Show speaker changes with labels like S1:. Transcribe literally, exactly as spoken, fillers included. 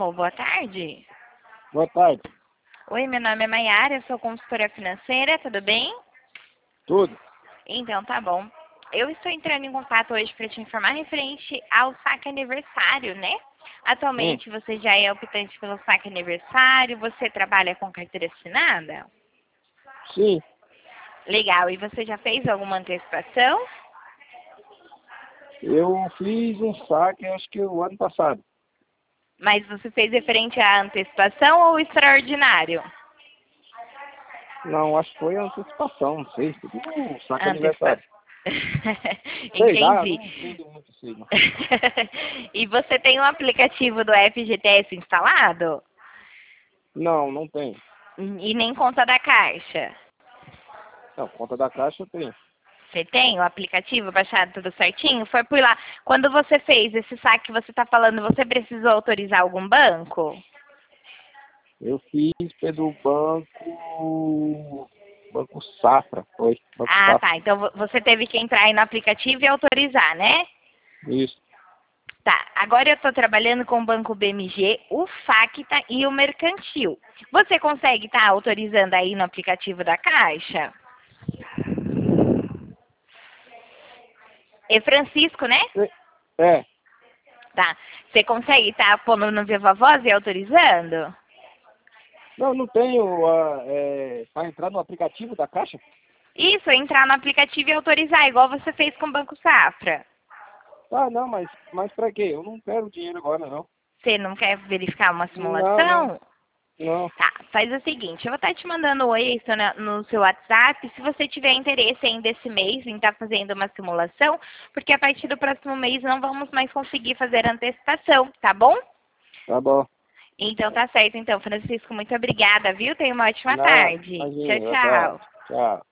S1: Alô, boa tarde.
S2: Boa tarde.
S1: Oi, meu nome é Maiara, sou consultora financeira, tudo bem?
S2: Tudo?
S1: Então, tá bom. Eu estou entrando em contato hoje para te informar referente ao saque aniversário, né? Atualmente
S2: Hum.
S1: você já é optante pelo saque aniversário, você trabalha com carteira assinada?
S2: Sim.
S1: Legal, e você já fez alguma antecipação?
S2: Eu fiz um saque, acho que o ano passado.
S1: Mas você fez referente à antecipação ou extraordinário?
S2: Não, acho que foi a antecipação, não sei. Foi um saque
S1: Antecipação.
S2: aniversário. Sei lá,
S1: Entendi.
S2: não entendo muito isso aí, não.
S1: E você tem um aplicativo do F G T S instalado?
S2: Não, não tem.
S1: E nem conta da Caixa?
S2: Não, conta da Caixa eu tenho.
S1: Você tem o aplicativo baixado tudo certinho? Foi por lá. Quando você fez esse saque que você está falando, você precisou autorizar algum banco?
S2: Eu fiz pelo banco... Banco Safra, foi. Banco
S1: Ah,
S2: Safra.
S1: tá. Então vo- você teve que entrar aí no aplicativo e autorizar, né?
S2: Isso.
S1: Tá. Agora eu estou trabalhando com o Banco B M G, o Facta e o Mercantil. Você consegue estar autorizando aí no aplicativo da Caixa? É Francisco, né?
S2: É.
S1: Tá. Você consegue estar pondo no Viva Voz e autorizando?
S2: Não, não tenho... ah, é, para entrar no aplicativo da Caixa?
S1: Isso, entrar no aplicativo e autorizar, igual você fez com o Banco Safra.
S2: Ah, não, mas, mas pra quê? Eu não quero dinheiro agora, não.
S1: Você não quer verificar uma
S2: Não, não,
S1: simulação?
S2: não.
S1: Tá, faz o seguinte, eu vou estar te mandando um oi isso na- no seu WhatsApp, se você tiver interesse ainda esse mês em estar fazendo uma simulação, porque a partir do próximo mês não vamos mais conseguir fazer antecipação, tá bom?
S2: Tá bom.
S1: Então tá certo, então, Francisco, muito obrigada, viu? Tenha uma ótima
S2: Não,
S1: tarde. Tchau,
S2: imagina, boa tarde.
S1: tchau.
S2: Tchau.